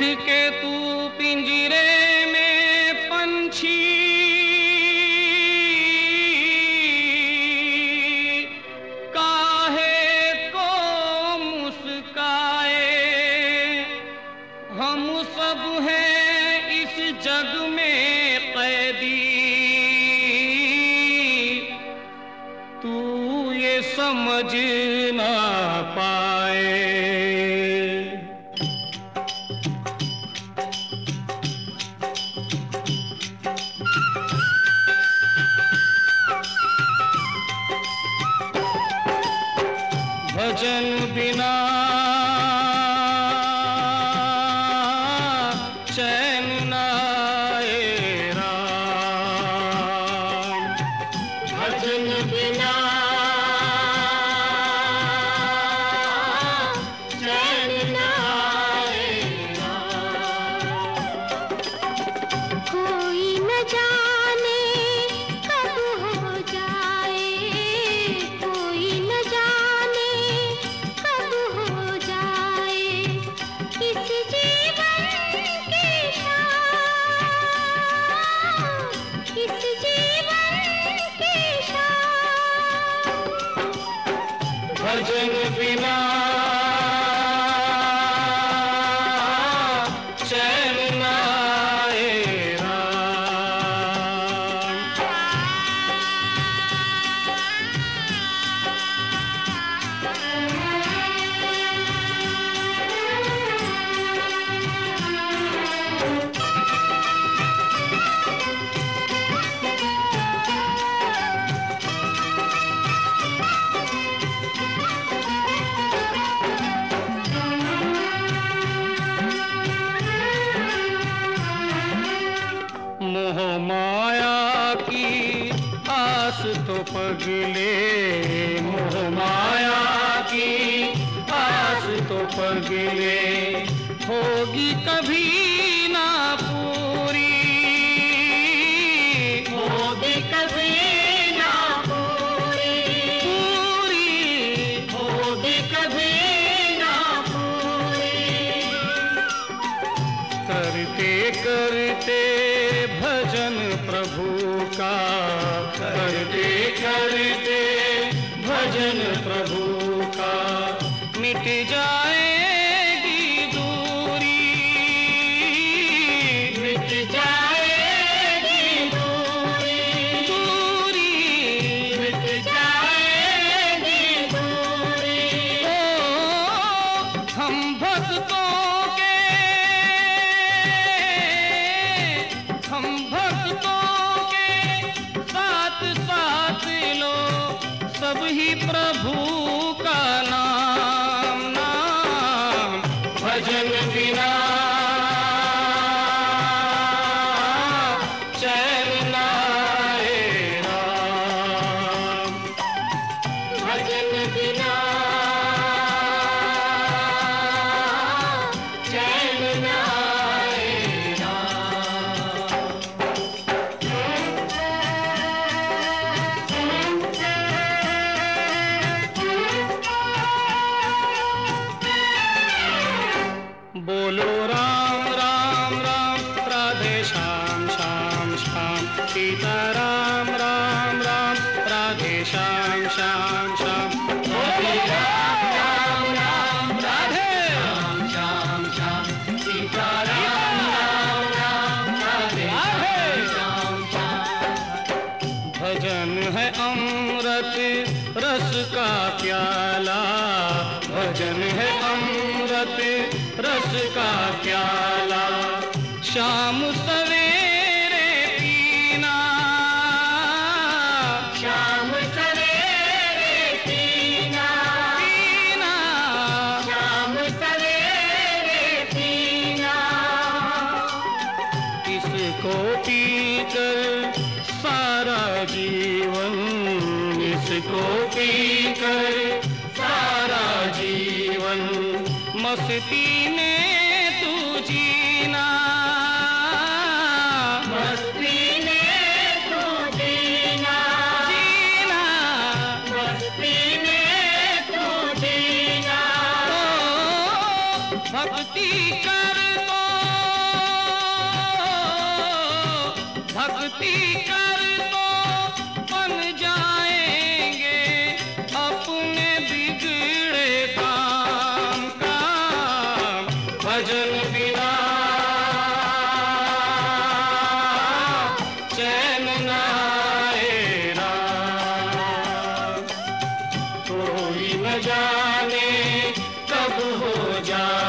के तू पिंजरे में पंछी, काहे को मुस्काए। हम सब हैं इस जग में कैदी, तू ये समझ ना पाए। भजन बिना चैन न आए राम, भजन बिना चैन न आए राम। कोई न जाने कब हो जाए, कोई न जाने कब हो जाए इस जीवन की शाम, इस जीवन की शाम। भजन बिना चैन न आए राम। मोह माया की आस तो पगले, मोह माया की आस तो पगले, होगी कभी ना पूरी, होगी कभी ना पूरी, पूरी। होगी कभी ना पूरी। करते करते भजन प्रभु का, करते करते भजन प्रभु का, मिट जाएगी दूरी, मिट जाएगी दूरी, दूरी। मिट जाएगी दूरी। ओ हम भक्तों के, हम भक्तों के साथ साथ लो सब ही प्रभु का नाम, नाम। भजन बिना चैन न आए राम, भजन बिना चैन न आए बोलो राम राम राम, राधे श्याम श्याम श्याम, सीता राम राम राम, राधे श्याम श्याम श्याम। बोलो राम राम राम, राधे श्याम श्याम श्याम, सीता राम राम राम, राधे श्याम श्याम। भजन है अमृत रस का प्याला, भजन है अमृत रस का प्याला, शाम सवेरे पीना, शाम सवेरे पीना, पीना। शाम सवेरे पीना। इसको पीकर सारा जीवन, इसको पीकर सारा जीवन, मस्ती में तू जीना, मस्ती में तू जीना, जीना। मस्ती में तू जीना। भक्ति कर तो भक्ति कर तो बन जाएंगे अपने बिगड़े काम का। भजन बिना चैन न आए राम, कोई न जाने कब हो जाए